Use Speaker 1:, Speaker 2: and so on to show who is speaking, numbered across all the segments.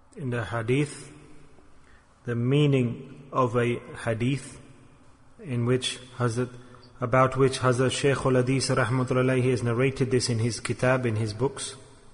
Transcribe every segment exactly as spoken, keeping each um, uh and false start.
Speaker 1: in the hadith, the meaning of a hadith in which Hazrat, about which Hazrat Shaykh al-Hadith rahmatullahi has narrated this in his kitab, in his books.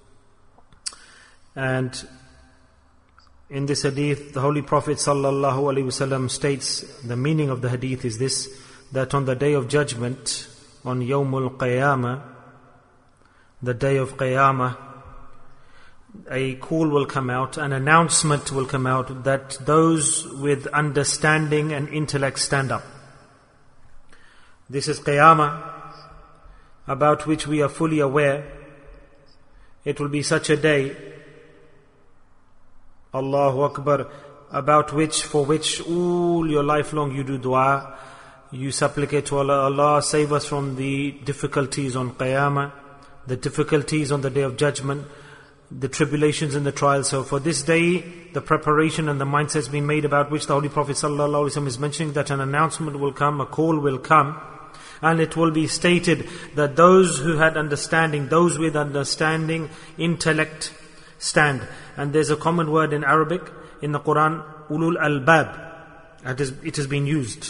Speaker 1: And in this hadith, the Holy Prophet sallallahu alaihi wasallam states, the meaning of the hadith is this, that on the day of judgment, on Yawmul Qiyamah, the day of Qiyamah, a call will come out, an announcement will come out that those with understanding and intellect stand up. This is Qiyamah, about which we are fully aware. It will be such a day, Allahu Akbar, about which, for which all your life long you do dua, you supplicate to Allah, Allah save us from the difficulties on Qiyamah, the difficulties on the day of judgment, the tribulations and the trials. So for this day, the preparation and the mindset has been made, about which the Holy Prophet sallallahu alaihi wasallam is mentioning that an announcement will come, a call will come, and it will be stated that those who had understanding, those with understanding, intellect, stand. And there's a common word in Arabic, in the Quran, ulul albab. It, is, it has been used.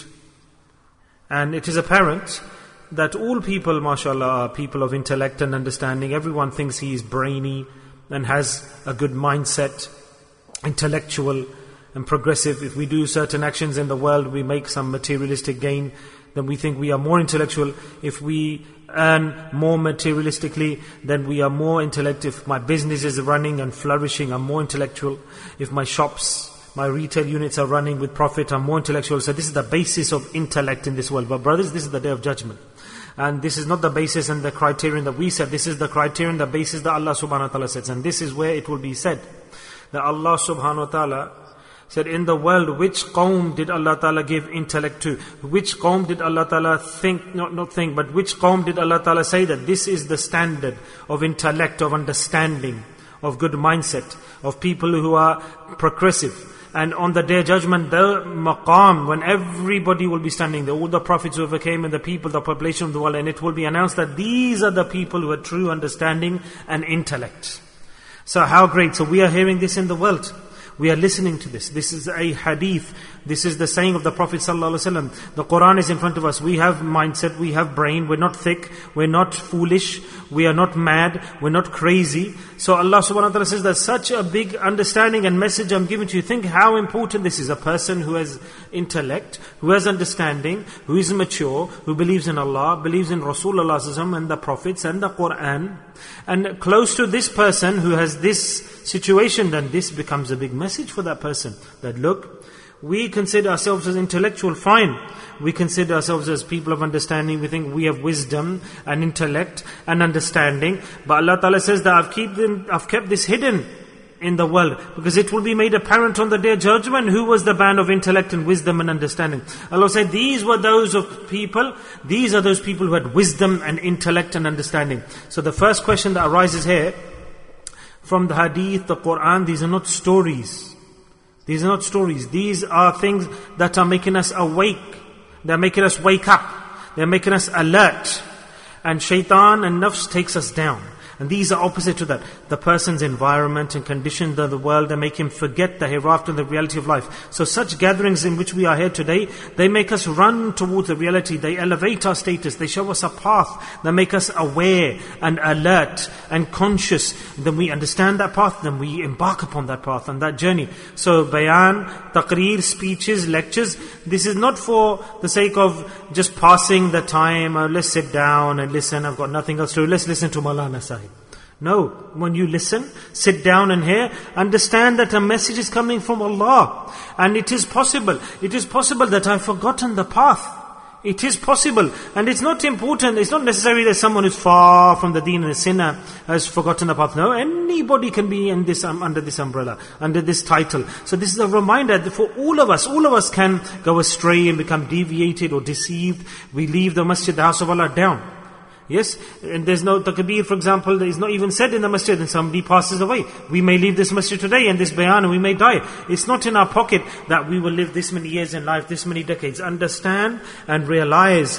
Speaker 1: And it is apparent that all people, mashallah, are people of intellect and understanding. Everyone thinks he is brainy and has a good mindset, intellectual and progressive. If we do certain actions in the world, we make some materialistic gain, then we think we are more intellectual. If we earn more materialistically, then we are more intellect. If my business is running and flourishing, I'm more intellectual. If my shops, my retail units are running with profit, I'm more intellectual. So this is the basis of intellect in this world. But brothers, this is the day of judgment. And this is not the basis and the criterion that we said. This is the criterion, the basis that Allah subhanahu wa ta'ala says. And this is where it will be said, that Allah subhanahu wa ta'ala said, in the world, which qawm did Allah ta'ala give intellect to? Which qawm did Allah ta'ala think, not, not think, but which qawm did Allah ta'ala say that this is the standard of intellect, of understanding, of good mindset, of people who are progressive? And on the day of judgment, the maqam, when everybody will be standing there, all the prophets who overcame and the people, the population of the world, and it will be announced that these are the people who have true understanding and intellect. So how great. So we are hearing this in the world. We are listening to this. This is a hadith. This is the saying of the Prophet ﷺ. The Quran is in front of us. We have mindset, we have brain, we're not thick, we're not foolish, we are not mad, we're not crazy. So Allah subhanahu wa ta'ala says that such a big understanding and message I'm giving to you. Think how important this is. A person who has intellect, who has understanding, who is mature, who believes in Allah, believes in Rasulullah sallallahu alaihi wasallam and the prophets and the Quran. And close to this person who has this situation, then this becomes a big message for that person. That look, we consider ourselves as intellectual, fine. We consider ourselves as people of understanding. We think we have wisdom and intellect and understanding. But Allah Ta'ala says that I've kept, them, I've kept this hidden in the world, because it will be made apparent on the day of judgment who was the band of intellect and wisdom and understanding. Allah said these were those of people, these are those people who had wisdom and intellect and understanding. So the first question that arises here, from the hadith, the Quran, these are not stories. These are not stories. These are things that are making us awake. They're making us wake up. They're making us alert. And shaitan and nafs takes us down. And these are opposite to that. The person's environment and conditions of the world, they make him forget the hereafter and the reality of life. So such gatherings in which we are here today, they make us run towards the reality. They elevate our status. They show us a path. They make us aware and alert and conscious. Then we understand that path. Then we embark upon that path and that journey. So bayan, taqreer, speeches, lectures, this is not for the sake of just passing the time. Oh, let's sit down and listen. I've got nothing else to do. Let's listen to Maulana Sahib. No, when you listen, sit down and hear, understand that a message is coming from Allah. And it is possible, it is possible that I've forgotten the path. It is possible. And it's not important, it's not necessary that someone who's far from the deen and a sinner has forgotten the path. No, anybody can be in this um, under this umbrella, under this title. So this is a reminder that for all of us, all of us can go astray and become deviated or deceived. We leave the masjid, the house of Allah, down. Yes, and there's no takbir, for example, that is not even said in the masjid, and somebody passes away. We may leave this masjid today and this bayan and we may die. It's not in our pocket that we will live this many years in life, this many decades. Understand and realize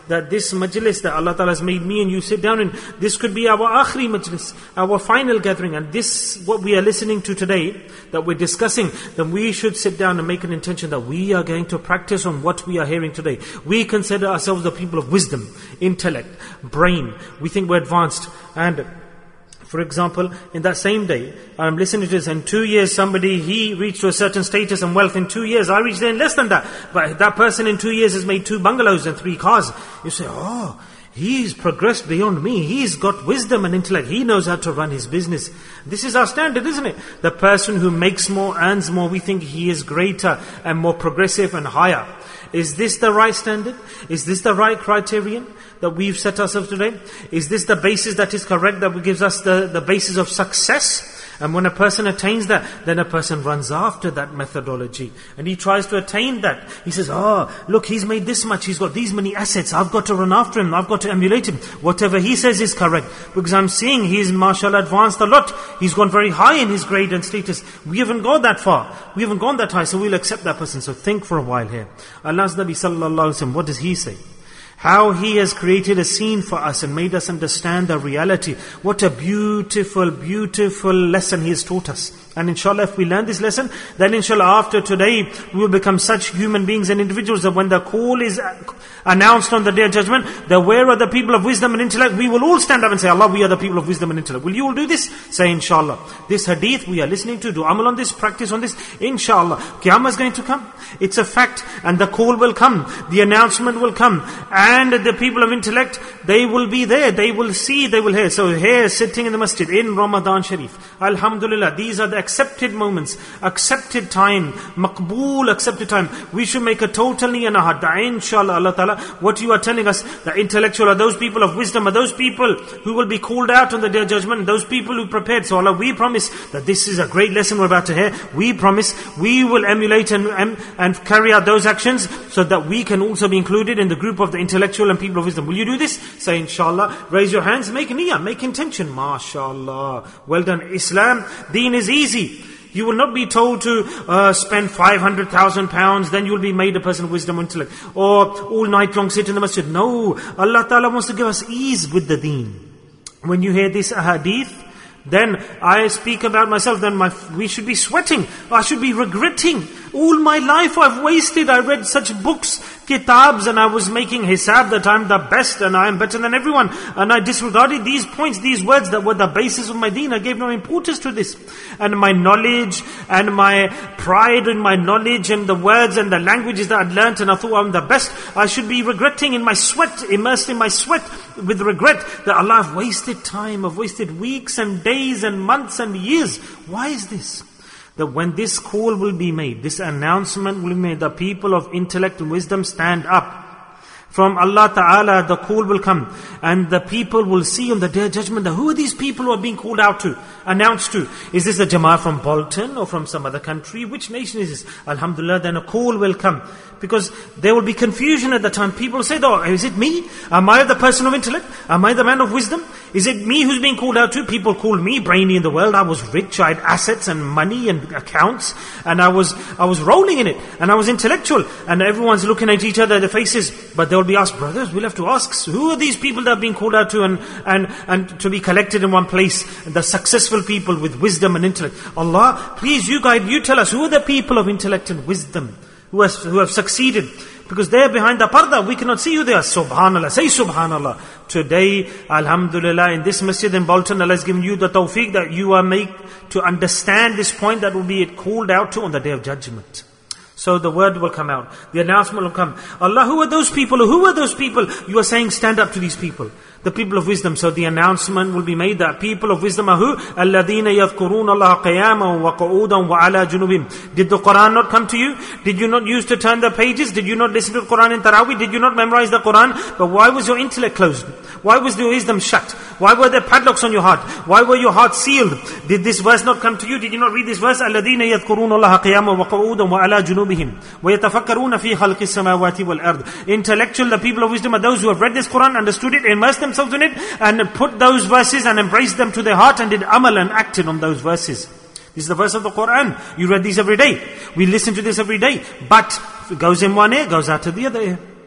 Speaker 1: that this majlis that Allah Ta'ala has made me and you sit down in, this could be our akhri majlis, our final gathering, and this, what we are listening to today, that we're discussing, then we should sit down and make an intention that we are going to practice on what we are hearing today. We consider ourselves the people of wisdom, intellect, brain. We think we're advanced. And for example, in that same day, I'm listening to this, in two years somebody, he reached to a certain status and wealth. In two years, I reached there in less than that. But that person in two years has made two bungalows and three cars. You say, oh, he's progressed beyond me. He's got wisdom and intellect. He knows how to run his business. This is our standard, isn't it? The person who makes more, earns more, we think he is greater and more progressive and higher. Is this the right standard? Is this the right criterion that we've set ourselves today? Is this the basis that is correct, that gives us the, the basis of success? And when a person attains that, then a person runs after that methodology. And he tries to attain that. He says, oh, look, he's made this much, he's got these many assets, I've got to run after him, I've got to emulate him. Whatever he says is correct. Because I'm seeing he's, mashallah, advanced a lot. He's gone very high in his grade and status. We haven't gone that far. We haven't gone that high, so we'll accept that person. So think for a while here. Allah's Nabi sallallahu alaihi wasallam, what does he say? How he has created a scene for us and made us understand the reality. What a beautiful, beautiful lesson he has taught us. And inshallah, if we learn this lesson, then inshallah after today, we will become such human beings and individuals that when the call is announced on the Day of Judgment, that where are the people of wisdom and intellect, we will all stand up and say, Allah, we are the people of wisdom and intellect. Will you all do this? Say inshallah. This hadith we are listening to, do amal on this, practice on this, inshallah. Qiyamah is going to come. It's a fact. And the call will come. The announcement will come. And the people of intellect, they will be there. They will see, they will hear. So here, sitting in the masjid, in Ramadan Sharif, alhamdulillah, these are the accepted moments, accepted time, maqbool, accepted time. We should make a total niyyah in our heart. Inshallah, Allah Ta'ala, what you are telling us, the intellectual are those people of wisdom, are those people who will be called out on the Day of Judgment, those people who prepared. So Allah, we promise that this is a great lesson we're about to hear. We promise we will emulate and, and, and carry out those actions so that we can also be included in the group of the intellectual and people of wisdom. Will you do this? Say inshallah. Raise your hands, make niyyah, make intention. MashaAllah. Well done. Islam, deen is easy. You will not be told to uh, spend five hundred thousand pounds, then you will be made a person of wisdom and intellect. Or all night long sit in the masjid. No, Allah Ta'ala wants to give us ease with the deen. When you hear this hadith, then I speak about myself, then my, we should be sweating. I should be regretting. All my life I've wasted. I read such books, kitabs, and I was making hisab that I'm the best and I am better than everyone. And I disregarded these points, these words that were the basis of my deen. I gave no importance to this. And my knowledge and my pride in my knowledge and the words and the languages that I'd learnt, and I thought I'm the best. I should be regretting in my sweat, immersed in my sweat with regret that Allah, I've wasted time, I've wasted weeks and days and months and years. Why is this? That when this call will be made, this announcement will be made, the people of intellect and wisdom stand up. From Allah Ta'ala, the call will come. And the people will see on the Day of Judgment, that who are these people who are being called out to, announced to? Is this a Jama'ah from Bolton or from some other country? Which nation is this? Alhamdulillah, then a call will come. Because there will be confusion at the time. People say, oh, is it me? Am I the person of intellect? Am I the man of wisdom? Is it me who's being called out to? People called me brainy in the world. I was rich. I had assets and money and accounts. And I was I was rolling in it. And I was intellectual. And everyone's looking at each other, their faces. But they'll be asked, brothers, we'll have to ask, who are these people that are being called out to and, and, and to be collected in one place? The successful people with wisdom and intellect. Allah, please you guide, you tell us, who are the people of intellect and wisdom? Who, has, who have succeeded, because they're behind the parda, we cannot see who they are. Subhanallah, say Subhanallah. Today, Alhamdulillah, in this masjid in Bolton, Allah has given you the tawfiq that you are made to understand this point that will be called out to on the Day of Judgment. So the word will come out, the announcement will come. Allah, who are those people? Who are those people? You are saying, stand up to these people, the people of wisdom. So the announcement will be made that people of wisdom are who? الَّذِينَ يَذْكُرُونَ اللَّهَ قِيَامًا وَقُعُودًا وَعَلَى جُنُوبِهِمْ. Did the Quran not come to you? Did you not use to turn the pages? Did you not listen to the Quran in Taraweeh? Did you not memorize the Quran? But why was your intellect closed? Why was your wisdom shut? Why were there padlocks on your heart? Why were your heart sealed? Did this verse not come to you? Did you not read this verse? الَّذِينَ يَذْكُرُونَ اللَّهَ قِيَامًا وَقُعُودًا وَعَلَى جُنُوبِهِمْ وَيَتَفَكَّرُونَ فِي خَلْقِ السَّمَاوَاتِ وَالْأَرْضِ. Intellectual, the people of wisdom are those who have read this Quran, understood it, immersed themselves in it, and put those verses and embraced them to their heart and did amal and acted on those verses. This is the verse of the Quran. You read these every day. We listen to this every day. But it goes in one ear, goes out of the other ear.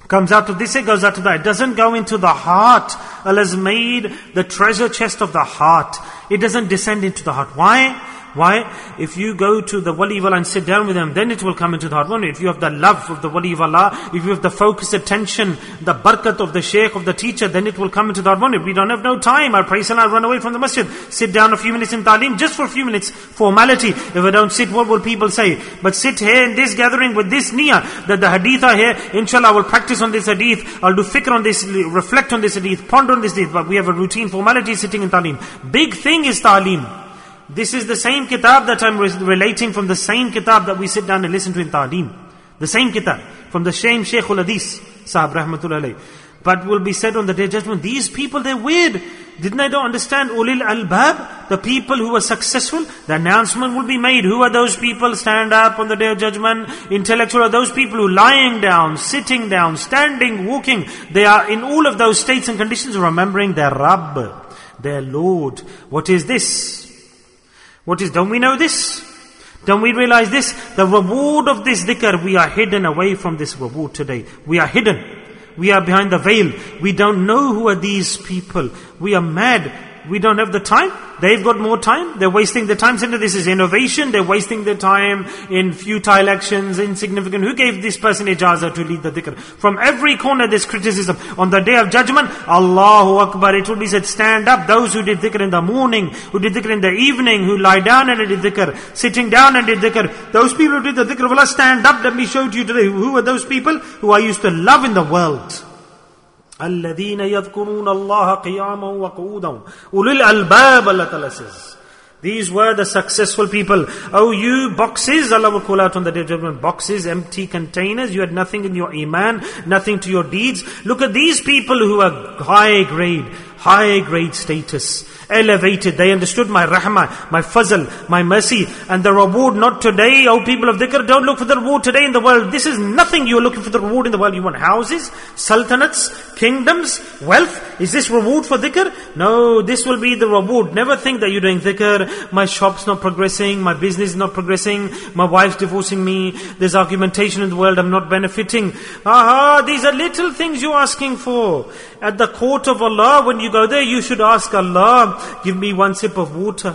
Speaker 1: Comes out of this, it goes out to that. It doesn't go into the heart. Allah has made the treasure chest of the heart. It doesn't descend into the heart. Why? Why? If you go to the wali of Allah and sit down with them, then it will come into the heart. Won't it? If you have the love of the wali of Allah, if you have the focused attention, the barakat of the shaykh, of the teacher, then it will come into the heart. Won't it? We don't have no time. I pray salah, run away from the masjid. Sit down a few minutes in ta'aleem, just for a few minutes, formality. If I don't sit, what will people say? But sit here in this gathering with this niyyah, that the hadith are here, inshallah I will practice on this hadith, I'll do fikr on this, reflect on this hadith, ponder on this hadith, but we have a routine formality sitting in ta'aleem. Big thing is ta'aleem. This is the same kitab that I'm re- relating from the same kitab that we sit down and listen to in ta'aleem. The same kitab. From the same Shaykhul Hadith, Sahab Rahmatullah alayh. But will be said on the day of judgment, these people, they're weird. Didn't I don't understand? Ulil albab, the people who were successful, the announcement will be made. Who are those people? Stand up on the day of judgment. Intellectual are those people who lying down, sitting down, standing, walking. They are in all of those states and conditions remembering their Rabb, their Lord. What is this? What is, don't we know this? Don't we realize this? The reward of this dhikr, we are hidden away from this reward today. We are hidden. We are behind the veil. We don't know who are these people. We are mad. We don't have the time. They've got more time. They're wasting their time. This is innovation. They're wasting their time in futile actions, insignificant. Who gave this person ijazah to lead the dhikr? From every corner there's criticism. On the day of judgment, Allahu Akbar, it will be said, stand up. Those who did dhikr in the morning, who did dhikr in the evening, who lie down and did dhikr, sitting down and did dhikr. Those people who did the dhikr of Allah, stand up. Let me show to you today. Who are those people? Who I used to love in the world. الَّذِينَ يَذْكُرُونَ اللَّهَ قِيَامًا وَقُعُودًا أُولِي الْأَلْبَابِ, Allah Ta'ala says. These were the successful people. Oh, you boxes, Allah will call out on the day of judgment, boxes, empty containers, you had nothing in your iman, nothing to your deeds. Look at these people who are high grade, high grade status, elevated. They understood my rahmah, my fazl, my mercy, and the reward not today. Oh, people of dhikr, don't look for the reward today in the world. This is nothing. You're looking for the reward in the world. You want houses, sultanates, kingdoms, wealth. Is this reward for dhikr? No, this will be the reward. Never think that you're doing dhikr. My shop's not progressing, my business is not progressing, my wife's divorcing me, there's argumentation in the world, I'm not benefiting. Aha, these are little things you're asking for. At the court of Allah, when you go there, you should ask Allah, give me one sip of water.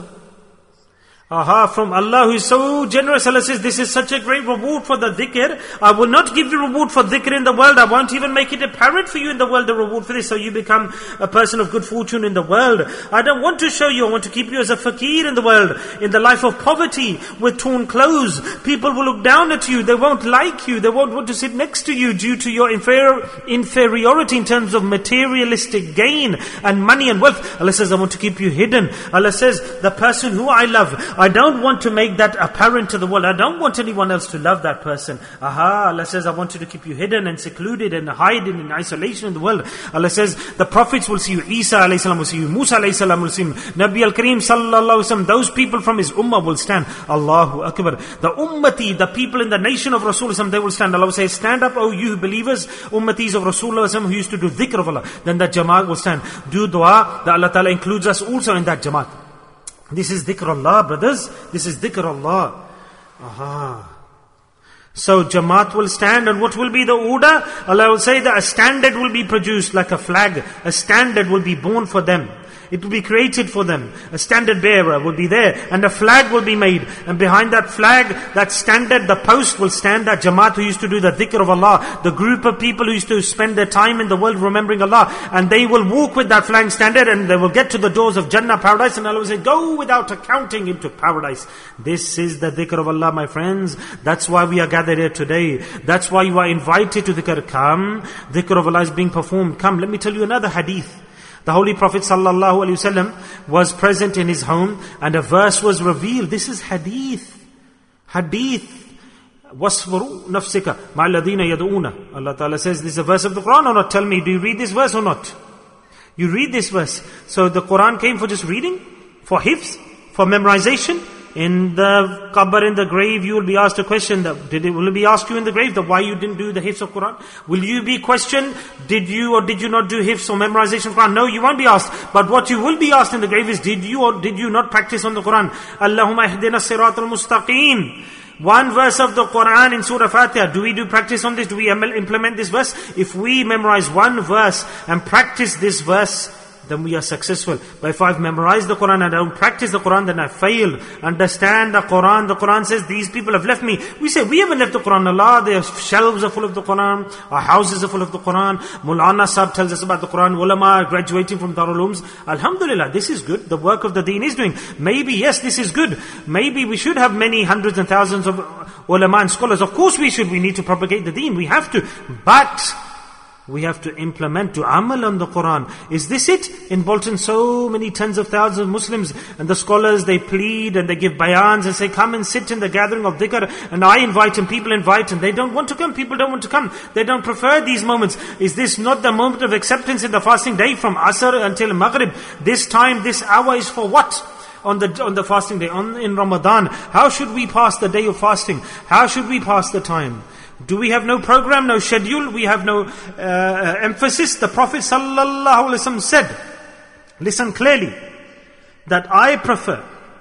Speaker 1: Aha, from Allah who is so generous, Allah says, this is such a great reward for the dhikr. I will not give you reward for dhikr in the world. I won't even make it apparent for you in the world, the reward for this. So you become a person of good fortune in the world. I don't want to show you, I want to keep you as a fakir in the world, in the life of poverty, with torn clothes. People will look down at you. They won't like you. They won't want to sit next to you due to your inferior, inferiority in terms of materialistic gain and money and wealth. Allah says, I want to keep you hidden. Allah says, the person who I love, I don't want to make that apparent to the world. I don't want anyone else to love that person. Aha, Allah says, I want you to keep you hidden and secluded and hidden in isolation in the world. Allah says, the prophets will see you. Isa alayhi salam will see you. Musa alayhi salam will see you. Nabi al-Kareem sallallahu alayhi wasallam. Those people from his ummah will stand. Allahu Akbar. The ummati, the people in the nation of Rasulullah, they will stand. Allah will say, stand up, O you believers, ummatis of Rasulullah who used to do dhikr of Allah. Then that jamaat will stand. Do dua. That Allah Ta'ala includes us also in that jamaat. This is dhikr Allah, brothers. This is dhikr Allah. Aha. So Jamaat will stand, and what will be the order? Allah will say that a standard will be produced like a flag. A standard will be born for them. It will be created for them. A standard bearer will be there, and a flag will be made. And behind that flag, that standard, the post will stand, that Jamaat who used to do the dhikr of Allah, the group of people who used to spend their time in the world remembering Allah, and they will walk with that flag standard, and they will get to the doors of Jannah, paradise, and Allah will say, go without accounting into paradise. This is the dhikr of Allah, my friends. That's why we are gathered here today. That's why you are invited to dhikr. Come, dhikr of Allah is being performed. Come, let me tell you another hadith. The Holy Prophet sallallahu alaihi wasallam was present in his home, and a verse was revealed. This is hadith. Hadith. وَاصْفُرُوا نَفْسِكَ مَعَ الَّذِينَ يَدْعُونَ. Allah Ta'ala says, this is a verse of the Quran or not? Tell me, do you read this verse or not? You read this verse. So the Quran came for just reading? For hifz? For memorization? In the qabr, in the grave, you will be asked a question. That, did it, will it be asked you in the grave that why you didn't do the hifz of Quran? Will you be questioned, did you or did you not do hifz or memorization of Quran? No, you won't be asked. But what you will be asked in the grave is, did you or did you not practice on the Quran? Allahumma ihdina siratal mustaqim. one verse of the Quran in Surah Fatiha. Do we do practice on this? Do we implement this verse? If we memorize one verse and practice this verse, then we are successful. But if I've memorized the Quran and I don't practice the Quran, then I failed. Understand the Quran. The Quran says these people have left me. We say we haven't left the Quran. Allah, their shelves are full of the Quran. Our houses are full of the Quran. Mulana Sahib tells us about the Quran. Ulama are graduating from Darul Ulooms. Alhamdulillah, this is good. The work of the deen is doing. Maybe, yes, this is good. Maybe we should have many hundreds and thousands of ulama and scholars. Of course we should. We need to propagate the deen. We have to. But we have to implement, to amal on the Quran. Is this it? In Bolton, so many tens of thousands of Muslims and the scholars, they plead and they give bayans and say, come and sit in the gathering of dhikr. And I invite and people invite and they don't want to come. People don't want to come. They don't prefer these moments. Is this not the moment of acceptance in the fasting day from Asr until Maghrib? This time, this hour is for what? On the on the fasting day, on in Ramadan. How should we pass the day of fasting? How should we pass the time? Do we have no program, no schedule? We have no uh, emphasis? The Prophet ﷺ said, listen clearly, that I prefer,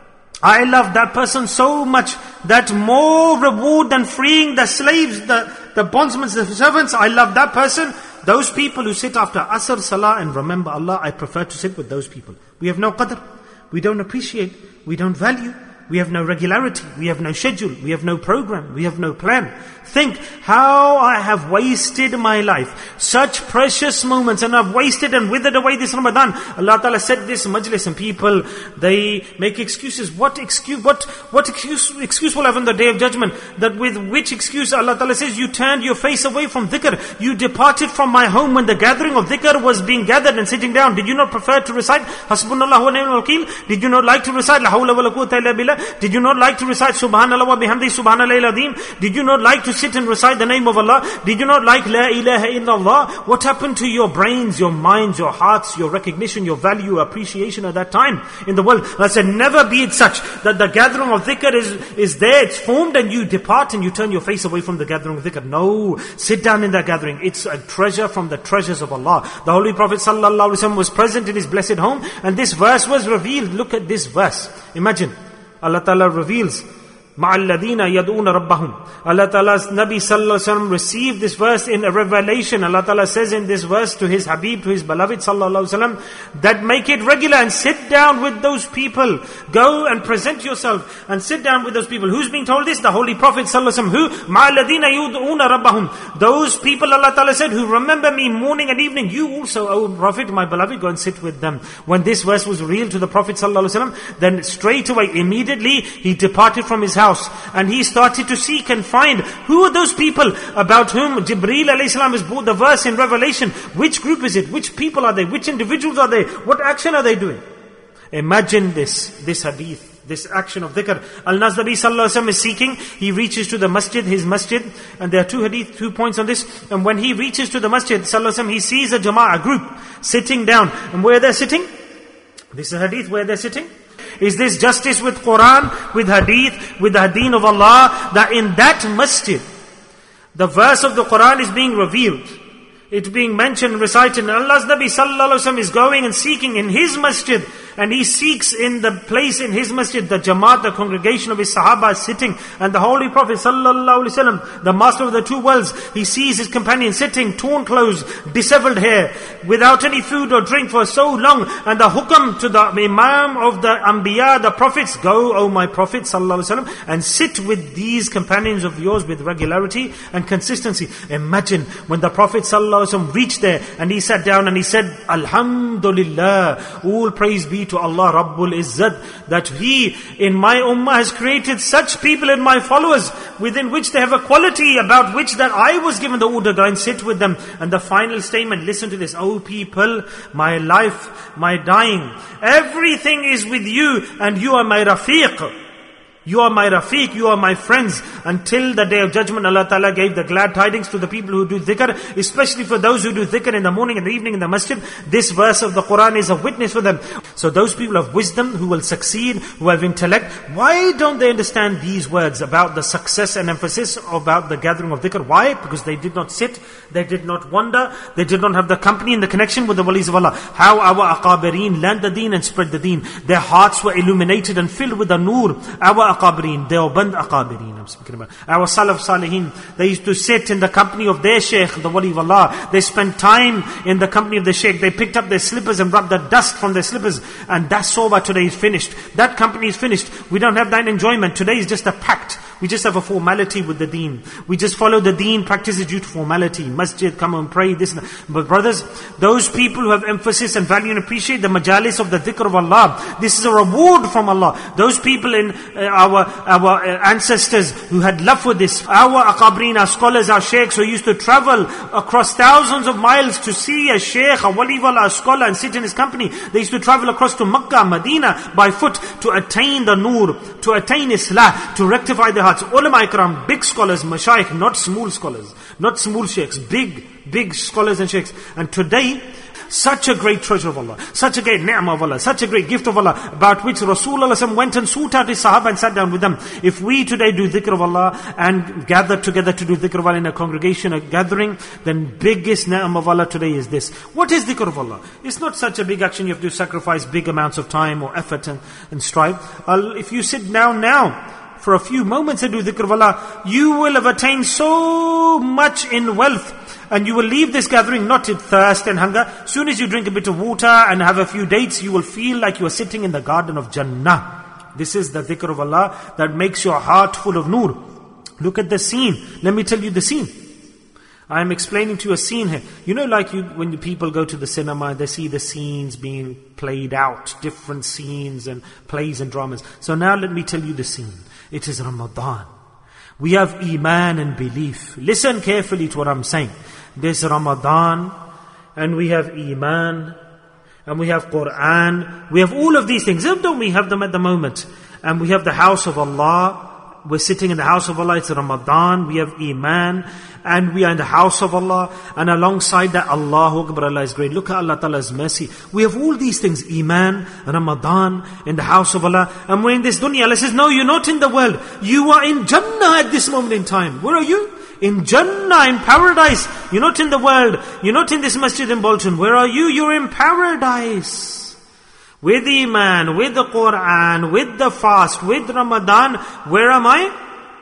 Speaker 1: I love that person so much that more reward than freeing the slaves, the, the bondsmen, the servants, I love that person. Those people who sit after Asr Salah and remember Allah, I prefer to sit with those people. We have no qadr, we don't appreciate, we don't value. We have no regularity, we have no schedule, we have no program, we have no plan. Think how I have wasted my life. Such precious moments, and I've wasted and withered away this Ramadan. Allah Ta'ala said this majlis and people, they make excuses. What excuse, what, what excuse, excuse will have on the day of judgment? That with which excuse Allah Ta'ala says, you turned your face away from dhikr. You departed from my home when the gathering of dhikr was being gathered and sitting down. Did you not prefer to recite Hasbunallah wa ni'mal wakeel? Did you not like to recite La hawla wa la quwwata illa billah? Did you not like to recite Subhanallah wa bihamdi Subhanallah al-Azim? Did you not like to sit and recite the name of Allah? Did you not like La ilaha illallah? What happened to your brains, your minds, your hearts, your recognition, your value, your appreciation at that time in the world? I said, never be it such that the gathering of dhikr is, is there, it's formed and you depart and you turn your face away from the gathering of dhikr. No, sit down in that gathering. It's a treasure from the treasures of Allah. The Holy Prophet ﷺ was present in his blessed home and this verse was revealed. Look at this verse. Imagine. Allah Ta'ala reveals, مَعَ الَّذِينَ يَدْعُونَ رَبَّهُمْ. Allah Ta'ala's Nabi Sallallahu Alaihi Wasallam received this verse in a revelation. Allah Ta'ala says in this verse to his Habib, to his beloved Sallallahu Alaihi Wasallam, that make it regular and sit down with those people. Go and present yourself and sit down with those people. Who's being told this? The Holy Prophet Sallallahu Alaihi Wasallam. Who? مَعَ الَّذِينَ يَدْعُونَ رَبَّهُمْ. Those people, Allah Ta'ala said, who remember me morning and evening. You also, O Prophet, my beloved, go and sit with them. When this verse was revealed to the Prophet Sallallahu Alaihi Wasallam, then straight away, immediately, he departed from his house and he started to seek and find who are those people about whom Jibreel alayhi salam has brought the verse in Revelation. Which group is it? Which people are they? Which individuals are they? What action are they doing? Imagine this, this hadith, this action of dhikr. Al-Nas Nabi Sallallahu Alaihi Wasallam is seeking, he reaches to the masjid, his masjid, and there are two hadith, two points on this. And when he reaches to the masjid, Sallallahu Alaihi Wasallam, he sees a jama'ah, a group, sitting down. And where they're sitting? This is hadith, where they're sitting. Is this justice with Quran, with hadith, with the deen of Allah, that in that masjid, the verse of the Quran is being revealed. It's being mentioned, recited. And Allah's Nabi Sallallahu Alaihi Wasallam is going and seeking in his masjid. And he seeks in the place in his masjid, the Jamaat, the congregation of his Sahaba is sitting. And the Holy Prophet Sallallahu Alaihi Wasallam, the master of the two worlds, he sees his companion sitting, torn clothes, disheveled hair, without any food or drink for so long. And the hukam to the Imam of the Anbiya, the prophets, go, O my Prophet Sallallahu Alaihi Wasallam, and sit with these companions of yours with regularity and consistency. Imagine when the Prophet Sallallahu Alaihi Wasallam reached there and he sat down and he said, Alhamdulillah, all praise be to Allah Rabbul Izzat, that He in my ummah has created such people in my followers within which they have a quality about which that I was given the order, go and sit with them. And the final statement, listen to this, O people, my life, my dying, everything is with you and you are my Rafiq. You are my Rafiq, you are my friends. Until the day of judgment, Allah Ta'ala gave the glad tidings to the people who do dhikr, especially for those who do dhikr in the morning and the evening in the masjid. This verse of the Quran is a witness for them. So those people of wisdom who will succeed, who have intellect, why don't they understand these words about the success and emphasis about the gathering of dhikr? Why? Because they did not sit, they did not wander, they did not have the company and the connection with the walis of Allah. How our aqabirin learned the deen and spread the deen. Their hearts were illuminated and filled with the nur. Our aqabirin, Deoband aqabirin I'm speaking about. Our Salaf Salihin, they used to sit in the company of their Shaykh, the Wali of Allah. They spent time in the company of the Shaykh. They picked up their slippers and rubbed the dust from their slippers. And that soba today is finished. That company is finished. We don't have that enjoyment. Today is just a pact. We just have a formality with the deen. We just follow the deen, practice it due to formality. Masjid, come and pray, this and that. But brothers, those people who have emphasis and value and appreciate the majalis of the dhikr of Allah, this is a reward from Allah. Those people in uh, our our uh, ancestors who had love for this, our aqabrin, our scholars, our sheikhs who used to travel across thousands of miles to see a sheikh, a wali of Allah, a scholar and sit in his company. They used to travel across to Makkah, Medina by foot to attain the nur, to attain Islah, to rectify their hearts. Ulama ikram, big scholars, mashayikh, not small scholars, not small sheikhs, big, big scholars and sheikhs. And today, such a great treasure of Allah, such a great ni'mah of Allah, such a great gift of Allah, about which Rasulullah went and sought out his sahaba and sat down with them. If we today do dhikr of Allah and gather together to do dhikr of Allah in a congregation, a gathering, then biggest ni'mah of Allah today is this. What is dhikr of Allah? It's not such a big action you have to sacrifice big amounts of time or effort and, and strive. Uh, if you sit down now, for a few moments and do dhikr of Allah, you will have attained so much in wealth. And you will leave this gathering not in thirst and hunger. As soon as you drink a bit of water and have a few dates, you will feel like you are sitting in the garden of Jannah. This is the dhikr of Allah that makes your heart full of nur. Look at the scene. Let me tell you the scene. I am explaining to you a scene here. You know, like you, when you people go to the cinema, they see the scenes being played out, different scenes and plays and dramas. So now let me tell you the scene. It is Ramadan. We have iman and belief. Listen carefully to what I'm saying. There's Ramadan, and we have iman, and we have Quran. We have all of these things. Don't we have them at the moment? And we have the house of Allah. We're sitting in the house of Allah. It's Ramadan. We have iman, and we are in the house of Allah. And alongside that, Allahu Akbar, Allah is great. Look at Allah Ta'ala's mercy. We have all these things. Iman, Ramadan, in the house of Allah. And we're in this dunya. Allah says, no, you're not in the world. You are in Jannah at this moment in time. Where are you? In Jannah, in paradise. You're not in the world. You're not in this masjid in Bolton. Where are you? You're in paradise. With Iman, with the Quran, with the fast, with Ramadan. Where am I?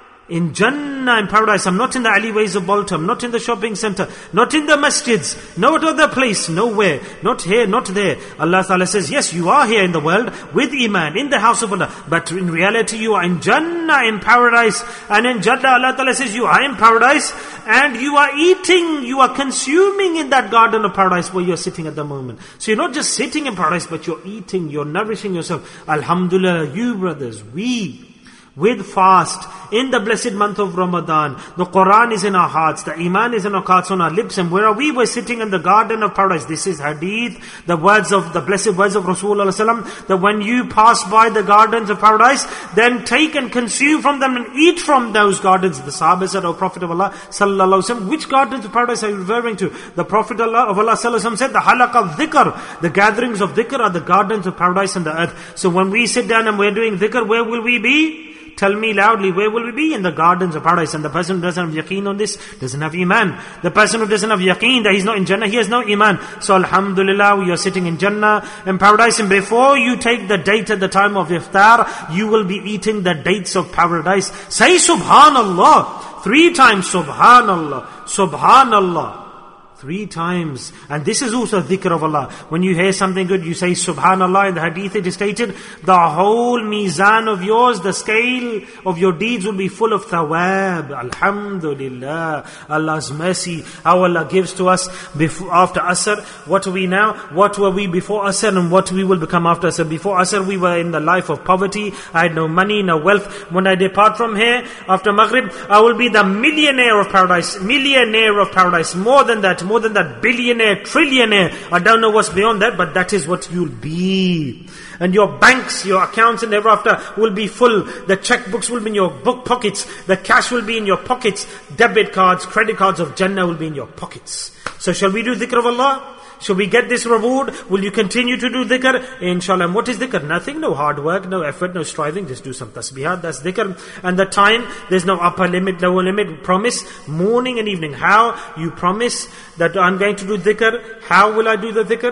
Speaker 1: In Jannah, in paradise. I'm not in the alleyways of Bolton. I'm not in the shopping center. Not in the masjids. No other place. Nowhere. Not here, not there. Allah Ta'ala says, yes, you are here in the world with Iman, in the house of Allah. But in reality, you are in Jannah, in paradise. And in Jannah, Allah Ta'ala says, you are in paradise. And you are eating, you are consuming in that garden of paradise where you're sitting at the moment. So you're not just sitting in paradise, but you're eating, you're nourishing yourself. Alhamdulillah, you brothers, we, with fast, in the blessed month of Ramadan, the Quran is in our hearts, the Iman is in our hearts, on our lips, and where are we? We're sitting in the garden of paradise. This is hadith, the words of, the blessed words of Rasulullah, that when you pass by the gardens of paradise, then take and consume from them and eat from those gardens. The Sahaba said, O Prophet of Allah, sallallahu alaihi wasallam, which gardens of paradise are you referring to? The Prophet of Allah, sallallahu alaihi wasallam, said, the halaq of dhikr, the gatherings of dhikr are the gardens of paradise and the earth. So when we sit down and we're doing dhikr, where will we be? Tell me loudly, where will we be? In the gardens of paradise. And the person who doesn't have yaqeen on this, doesn't have iman. The person who doesn't have yaqeen that he's not in Jannah, he has no iman. So alhamdulillah, we are sitting in Jannah, in paradise. And before you take the date at the time of iftar, you will be eating the dates of paradise. Say subhanallah. Three times subhanallah. Subhanallah. Three times. And this is also dhikr of Allah. When you hear something good, you say subhanallah. In the hadith it is stated, the whole mizan of yours, the scale of your deeds will be full of thawab. Alhamdulillah. Allah's mercy. How Allah gives to us before, after Asr. What are we now? What were we before Asr and what we will become after Asr? Before Asr we were in the life of poverty. I had no money, no wealth. When I depart from here, after Maghrib, I will be the millionaire of paradise. Millionaire of paradise. More than that. More than that, billionaire, trillionaire. I don't know what's beyond that, but that is what you'll be. And your banks, your accounts and ever after will be full. The checkbooks will be in your book pockets. The cash will be in your pockets. Debit cards, credit cards of Jannah will be in your pockets. So shall we do dhikr of Allah? Shall we get this reward? Will you continue to do dhikr? Inshallah. And what is dhikr? Nothing, no hard work, no effort, no striving. Just do some tasbihat, that's dhikr. And the time, there's no upper limit, lower limit. Promise, morning and evening. How? You promise that I'm going to do dhikr. How will I do the dhikr?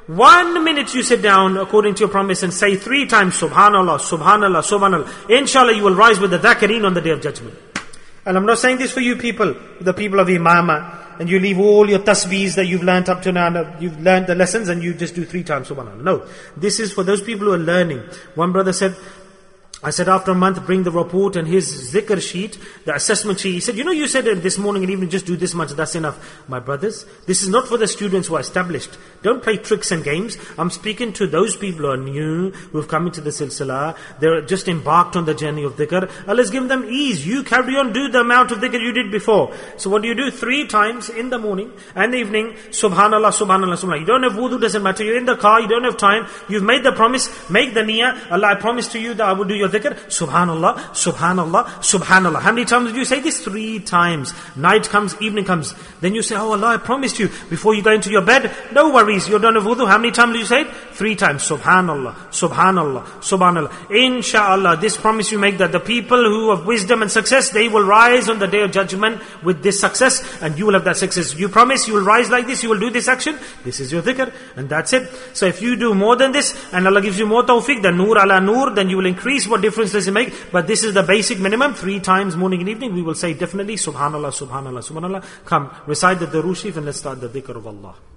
Speaker 1: One minute you sit down according to your promise and say three times, Subhanallah, Subhanallah, Subhanallah. Inshallah, you will rise with the dhakireen on the Day of Judgment. And I'm not saying this for you people, the people of Imama, and you leave all your tasbeehs that you've learnt up to now, you've learnt the lessons and you just do three times Subhanallah. No, this is for those people who are learning. One brother said, I said after a month bring the report and his zikr sheet, the assessment sheet. He said, you know you said this morning and evening just do this much, that's enough. My brothers, this is not for the students who are established. Don't play tricks and games. I'm speaking to those people who are new, who have come into the silsila. They're just embarked on the journey of dhikr. Allah's given them ease. You carry on, do the amount of dhikr you did before. So what do you do? Three times in the morning and the evening, Subhanallah, Subhanallah, Subhanallah. You don't have wudu, doesn't matter. You're in the car, you don't have time. You've made the promise, make the niyyah. Allah, I promise to you that I will do your dhikr. Subhanallah, Subhanallah, Subhanallah. How many times did you say this? Three times. Night comes, evening comes. Then you say, oh Allah, I promised you. Before you go into your bed, no worries, you're done with wudu. How many times did you say it? Three times. Subhanallah, Subhanallah, Subhanallah. Insha'Allah, this promise you make that the people who have wisdom and success, they will rise on the Day of Judgment with this success and you will have that success. You promise you will rise like this, you will do this action. This is your dhikr and that's it. So if you do more than this and Allah gives you more tawfiq, then nur ala nur, then you will increase. What difference does it make? But this is the basic minimum. Three times morning and evening we will say definitely Subhanallah, Subhanallah, Subhanallah. Come, recite the Durood Sharif and let's start the dhikr of Allah.